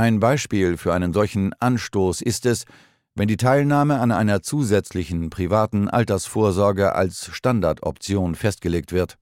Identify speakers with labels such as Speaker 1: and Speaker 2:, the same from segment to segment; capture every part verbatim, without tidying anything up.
Speaker 1: Ein Beispiel für einen solchen Anstoß ist es, wenn die Teilnahme an einer zusätzlichen privaten Altersvorsorge als Standardoption festgelegt wird.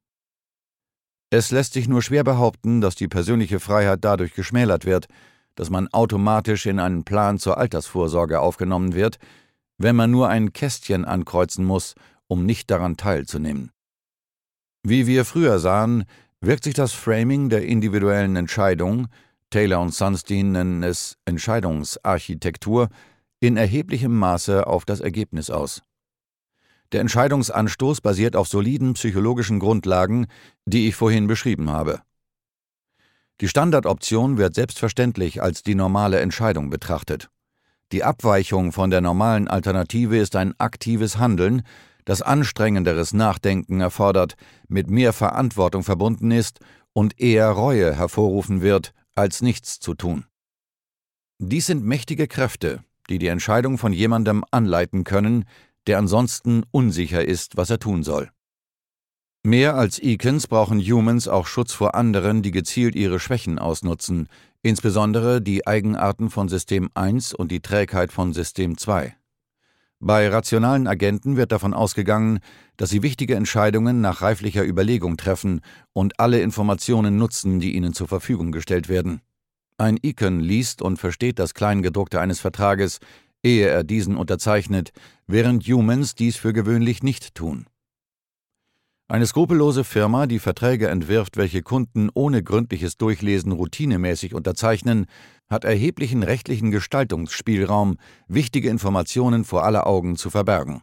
Speaker 1: Es lässt sich nur schwer behaupten, dass die persönliche Freiheit dadurch geschmälert wird, dass man automatisch in einen Plan zur Altersvorsorge aufgenommen wird, wenn man nur ein Kästchen ankreuzen muss, um nicht daran teilzunehmen. Wie wir früher sahen, wirkt sich das Framing der individuellen Entscheidung, Taylor und Sunstein nennen es Entscheidungsarchitektur, in erheblichem Maße auf das Ergebnis aus. Der Entscheidungsanstoß basiert auf soliden psychologischen Grundlagen, die ich vorhin beschrieben habe. Die Standardoption wird selbstverständlich als die normale Entscheidung betrachtet. Die Abweichung von der normalen Alternative ist ein aktives Handeln, das anstrengenderes Nachdenken erfordert, mit mehr Verantwortung verbunden ist und eher Reue hervorrufen wird, als nichts zu tun. Dies sind mächtige Kräfte, die die Entscheidung von jemandem anleiten können, der ansonsten unsicher ist, was er tun soll. Mehr als Icons brauchen Humans auch Schutz vor anderen, die gezielt ihre Schwächen ausnutzen, insbesondere die Eigenarten von System eins und die Trägheit von System zwei. Bei rationalen Agenten wird davon ausgegangen, dass sie wichtige Entscheidungen nach reiflicher Überlegung treffen und alle Informationen nutzen, die ihnen zur Verfügung gestellt werden. Ein Icon liest und versteht das Kleingedruckte eines Vertrages, ehe er diesen unterzeichnet, während Humans dies für gewöhnlich nicht tun. Eine skrupellose Firma, die Verträge entwirft, welche Kunden ohne gründliches Durchlesen routinemäßig unterzeichnen, hat erheblichen rechtlichen Gestaltungsspielraum, wichtige Informationen vor aller Augen zu verbergen.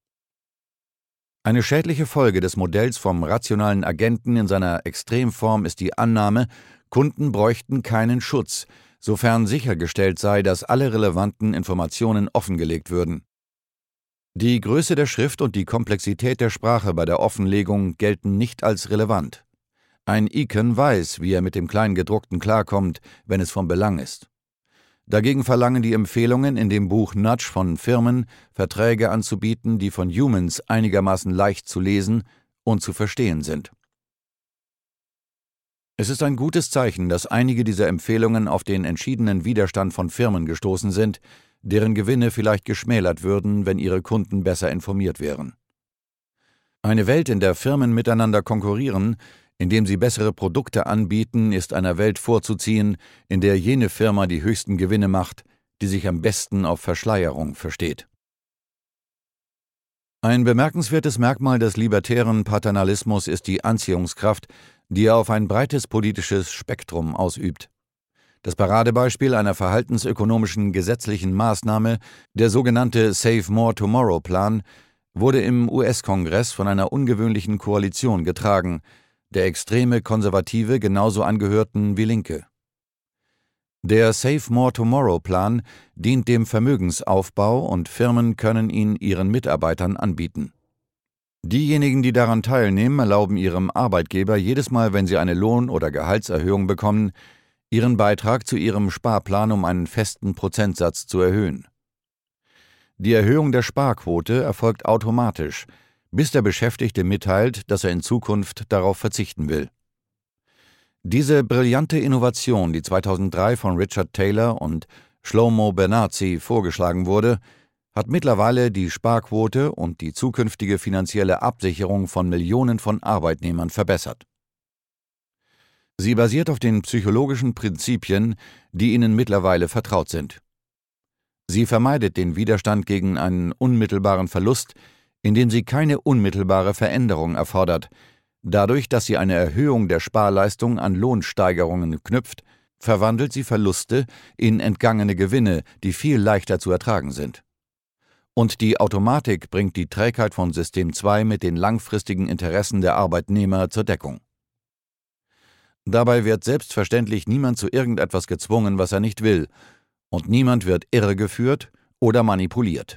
Speaker 1: Eine schädliche Folge des Modells vom rationalen Agenten in seiner Extremform ist die Annahme, Kunden bräuchten keinen Schutz, sofern sichergestellt sei, dass alle relevanten Informationen offengelegt würden. Die Größe der Schrift und die Komplexität der Sprache bei der Offenlegung gelten nicht als relevant. Ein Icon weiß, wie er mit dem Kleingedruckten klarkommt, wenn es von Belang ist. Dagegen verlangen die Empfehlungen in dem Buch Nudge von Firmen, Verträge anzubieten, die von Humans einigermaßen leicht zu lesen und zu verstehen sind. Es ist ein gutes Zeichen, dass einige dieser Empfehlungen auf den entschiedenen Widerstand von Firmen gestoßen sind, deren Gewinne vielleicht geschmälert würden, wenn ihre Kunden besser informiert wären. Eine Welt, in der Firmen miteinander konkurrieren, indem sie bessere Produkte anbieten, ist einer Welt vorzuziehen, in der jene Firma die höchsten Gewinne macht, die sich am besten auf Verschleierung versteht. Ein bemerkenswertes Merkmal des libertären Paternalismus ist die Anziehungskraft, die er auf ein breites politisches Spektrum ausübt. Das Paradebeispiel einer verhaltensökonomischen gesetzlichen Maßnahme, der sogenannte Save More Tomorrow Plan, wurde im U S-Kongress von einer ungewöhnlichen Koalition getragen, der extreme Konservative genauso angehörten wie Linke. Der Save More Tomorrow Plan dient dem Vermögensaufbau und Firmen können ihn ihren Mitarbeitern anbieten. Diejenigen, die daran teilnehmen, erlauben ihrem Arbeitgeber jedes Mal, wenn sie eine Lohn- oder Gehaltserhöhung bekommen, ihren Beitrag zu ihrem Sparplan um einen festen Prozentsatz zu erhöhen. Die Erhöhung der Sparquote erfolgt automatisch, bis der Beschäftigte mitteilt, dass er in Zukunft darauf verzichten will. Diese brillante Innovation, die zweitausenddrei von Richard Taylor und Shlomo Bernarzi vorgeschlagen wurde, hat mittlerweile die Sparquote und die zukünftige finanzielle Absicherung von Millionen von Arbeitnehmern verbessert. Sie basiert auf den psychologischen Prinzipien, die Ihnen mittlerweile vertraut sind. Sie vermeidet den Widerstand gegen einen unmittelbaren Verlust, indem sie keine unmittelbare Veränderung erfordert. Dadurch, dass sie eine Erhöhung der Sparleistung an Lohnsteigerungen knüpft, verwandelt sie Verluste in entgangene Gewinne, die viel leichter zu ertragen sind. Und die Automatik bringt die Trägheit von System zwei mit den langfristigen Interessen der Arbeitnehmer zur Deckung. Dabei wird selbstverständlich niemand zu irgendetwas gezwungen, was er nicht will, und niemand wird irregeführt oder manipuliert.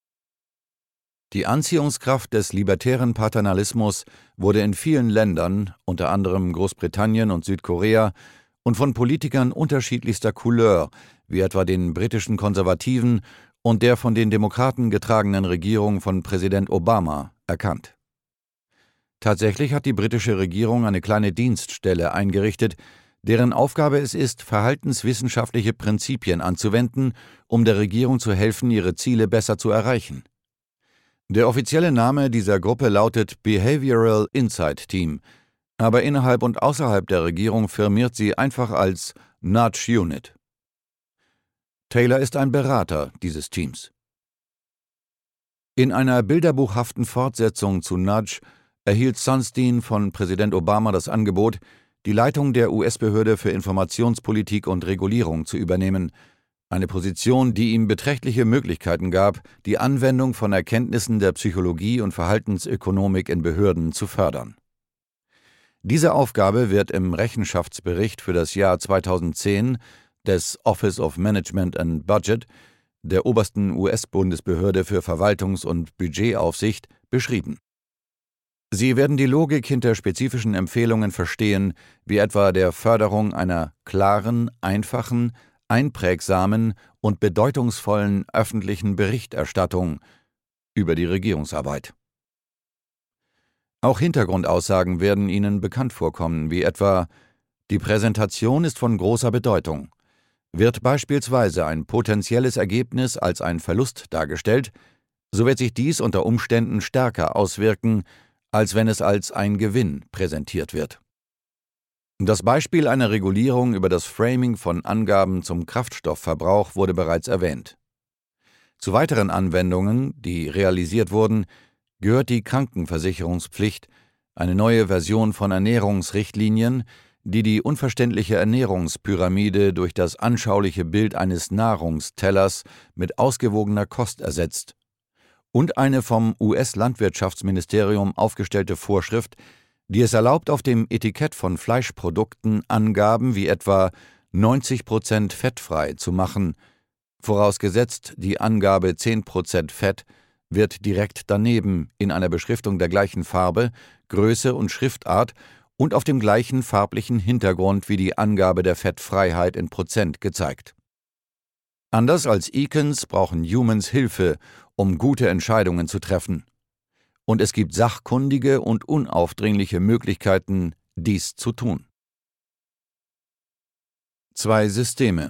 Speaker 1: Die Anziehungskraft des libertären Paternalismus wurde in vielen Ländern, unter anderem Großbritannien und Südkorea, und von Politikern unterschiedlichster Couleur, wie etwa den britischen Konservativen und der von den Demokraten getragenen Regierung von Präsident Obama, erkannt. Tatsächlich hat die britische Regierung eine kleine Dienststelle eingerichtet, deren Aufgabe es ist, verhaltenswissenschaftliche Prinzipien anzuwenden, um der Regierung zu helfen, ihre Ziele besser zu erreichen. Der offizielle Name dieser Gruppe lautet Behavioral Insight Team, aber innerhalb und außerhalb der Regierung firmiert sie einfach als Nudge Unit. Taylor ist ein Berater dieses Teams. In einer bilderbuchhaften Fortsetzung zu Nudge erhielt Sunstein von Präsident Obama das Angebot, die Leitung der U S-Behörde für Informationspolitik und Regulierung zu übernehmen, eine Position, die ihm beträchtliche Möglichkeiten gab, die Anwendung von Erkenntnissen der Psychologie und Verhaltensökonomik in Behörden zu fördern. Diese Aufgabe wird im Rechenschaftsbericht für das Jahr zweitausendzehn des Office of Management and Budget, der obersten U S-Bundesbehörde für Verwaltungs- und Budgetaufsicht, beschrieben. Sie werden die Logik hinter spezifischen Empfehlungen verstehen, wie etwa der Förderung einer klaren, einfachen, einprägsamen und bedeutungsvollen öffentlichen Berichterstattung über die Regierungsarbeit. Auch Hintergrundaussagen werden Ihnen bekannt vorkommen, wie etwa: Die Präsentation ist von großer Bedeutung. Wird beispielsweise ein potenzielles Ergebnis als ein Verlust dargestellt, so wird sich dies unter Umständen stärker auswirken, als wenn es als ein Gewinn präsentiert wird. Das Beispiel einer Regulierung über das Framing von Angaben zum Kraftstoffverbrauch wurde bereits erwähnt. Zu weiteren Anwendungen, die realisiert wurden, gehört die Krankenversicherungspflicht, eine neue Version von Ernährungsrichtlinien, die die unverständliche Ernährungspyramide durch das anschauliche Bild eines Nahrungstellers mit ausgewogener Kost ersetzt, und eine vom U S-Landwirtschaftsministerium aufgestellte Vorschrift, die es erlaubt, auf dem Etikett von Fleischprodukten Angaben wie etwa neunzig Prozent fettfrei zu machen, vorausgesetzt die Angabe zehn Prozent Fett wird direkt daneben in einer Beschriftung der gleichen Farbe, Größe und Schriftart und auf dem gleichen farblichen Hintergrund wie die Angabe der Fettfreiheit in Prozent gezeigt. Anders als Icons brauchen Humans Hilfe, um gute Entscheidungen zu treffen. Und es gibt sachkundige und unaufdringliche Möglichkeiten, dies zu tun. Zwei Systeme.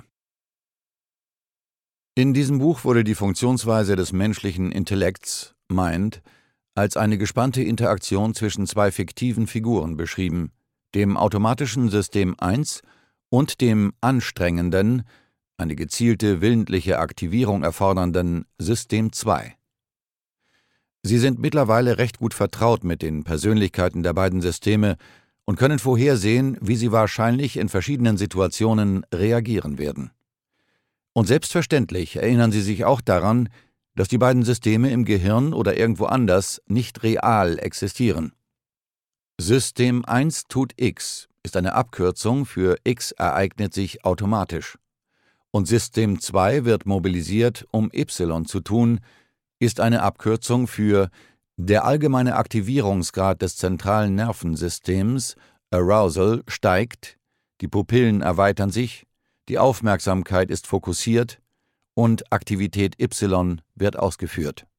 Speaker 1: In diesem Buch wurde die Funktionsweise des menschlichen Intellekts, Mind, als eine gespannte Interaktion zwischen zwei fiktiven Figuren beschrieben, dem automatischen System eins und dem anstrengenden, eine gezielte willentliche Aktivierung erfordernden System zwei. Sie sind mittlerweile recht gut vertraut mit den Persönlichkeiten der beiden Systeme und können vorhersehen, wie sie wahrscheinlich in verschiedenen Situationen reagieren werden. Und selbstverständlich erinnern sie sich auch daran, dass die beiden Systeme im Gehirn oder irgendwo anders nicht real existieren. System eins tut X ist eine Abkürzung für X ereignet sich automatisch. Und System zwei wird mobilisiert, um Y zu tun, ist eine Abkürzung für der allgemeine Aktivierungsgrad des zentralen Nervensystems, Arousal, steigt, die Pupillen erweitern sich, die Aufmerksamkeit ist fokussiert und Aktivität Y wird ausgeführt.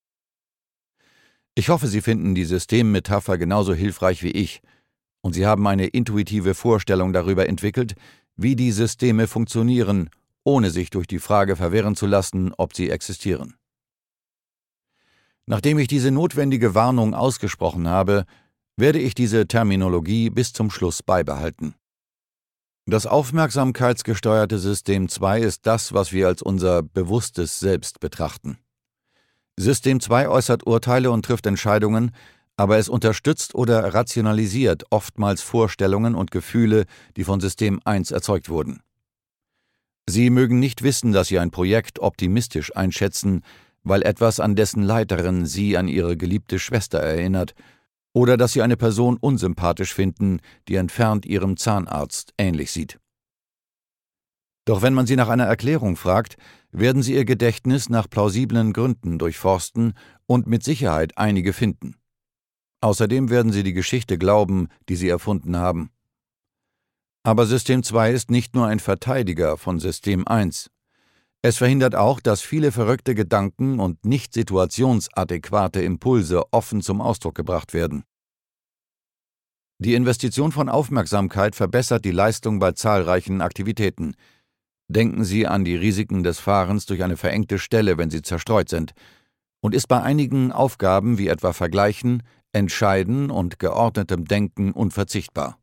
Speaker 1: Ich hoffe, Sie finden die Systemmetapher genauso hilfreich wie ich und Sie haben eine intuitive Vorstellung darüber entwickelt, wie die Systeme funktionieren, ohne sich durch die Frage verwirren zu lassen, ob sie existieren. Nachdem ich diese notwendige Warnung ausgesprochen habe, werde ich diese Terminologie bis zum Schluss beibehalten. Das aufmerksamkeitsgesteuerte System zwei ist das, was wir als unser bewusstes Selbst betrachten. System zwei äußert Urteile und trifft Entscheidungen, aber es unterstützt oder rationalisiert oftmals Vorstellungen und Gefühle, die von System eins erzeugt wurden. Sie mögen nicht wissen, dass Sie ein Projekt optimistisch einschätzen, weil etwas an dessen Leiterin Sie an Ihre geliebte Schwester erinnert, oder dass Sie eine Person unsympathisch finden, die entfernt Ihrem Zahnarzt ähnlich sieht. Doch wenn man Sie nach einer Erklärung fragt, werden Sie Ihr Gedächtnis nach plausiblen Gründen durchforsten und mit Sicherheit einige finden. Außerdem werden Sie die Geschichte glauben, die Sie erfunden haben. Aber System zwei ist nicht nur ein Verteidiger von System eins. Es verhindert auch, dass viele verrückte Gedanken und nicht situationsadäquate Impulse offen zum Ausdruck gebracht werden. Die Investition von Aufmerksamkeit verbessert die Leistung bei zahlreichen Aktivitäten. Denken Sie an die Risiken des Fahrens durch eine verengte Stelle, wenn Sie zerstreut sind, und ist bei einigen Aufgaben wie etwa Vergleichen, Entscheiden und geordnetem Denken unverzichtbar.